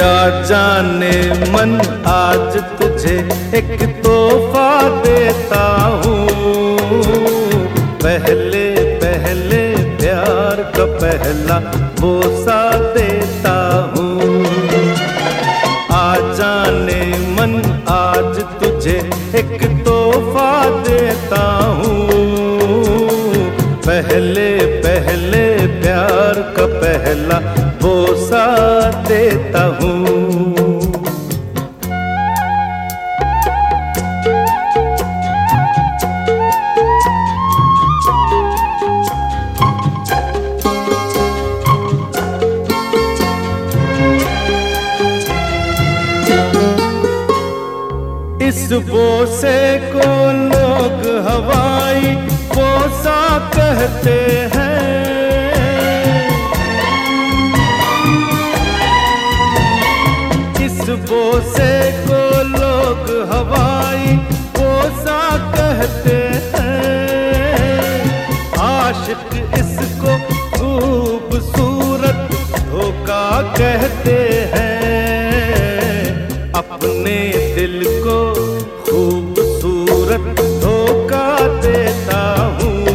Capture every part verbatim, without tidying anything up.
आ जाने मन आज तुझे एक तोहफा देता हूँ। पहले पहले प्यार का पहला बोसा देता हूँ। आ जाने मन आज तुझे एक तोहफा देता हूँ। पहले पहले प्यार का पहला बोसा देता हूँ। इस बोसे को लोग हवाई बोसा कहते हैं। इस बोसे को लोग हवाई बोसा कहते हैं। आशिक इसको खूबसूरत धोखा कहते हैं। अपने दिल को खूबसूरत धोखा देता हूँ।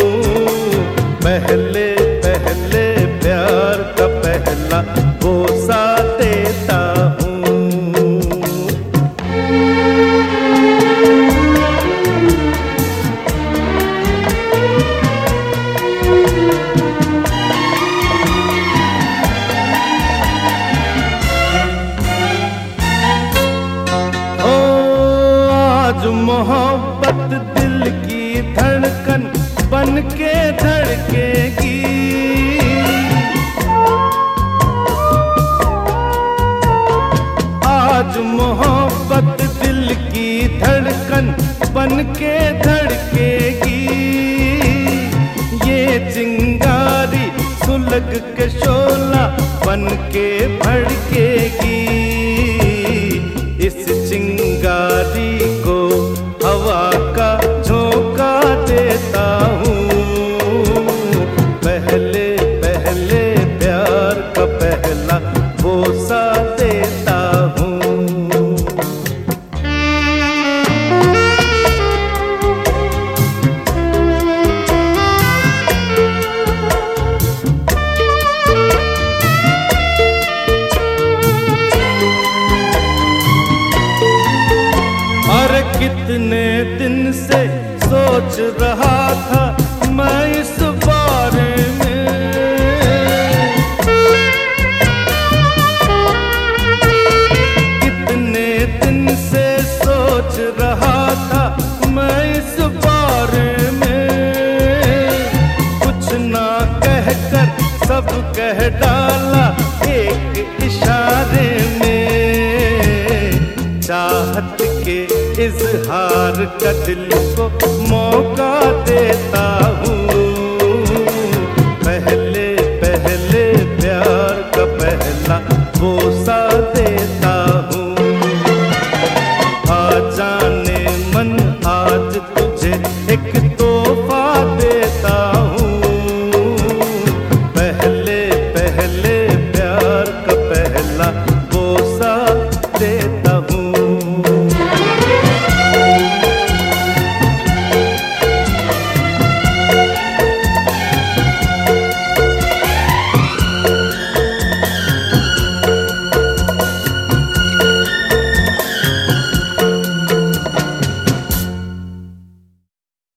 पहले पहले प्यार का पहला बोसा देता हूँ। मोहब्बत दिल की धड़कन बन के धड़केगी। आज मोहब्बत दिल की धड़कन बन के धड़केगी। ये चिंगारी सुलग के शोला बन के भड़केगी। इस चिंगारी को हवा का झोंका देता हूँ। पहले पहले प्यार का पहला बोसा देता हूँ। अरे कितने दिन से सोच रहा था मैं इस बारे में। कितने दिन से सोच रहा था मैं इस बारे में। कुछ ना कहकर सब कह डाला एक इशारे में। चाहत के इजहार का दिल को मौका देता हूँ। पहले पहले प्यार का पहला बोसा देता हूँ। आ जाने मन आज तुझे एक तोहफा देता हूँ। पहले पहले प्यार का पहला बोसा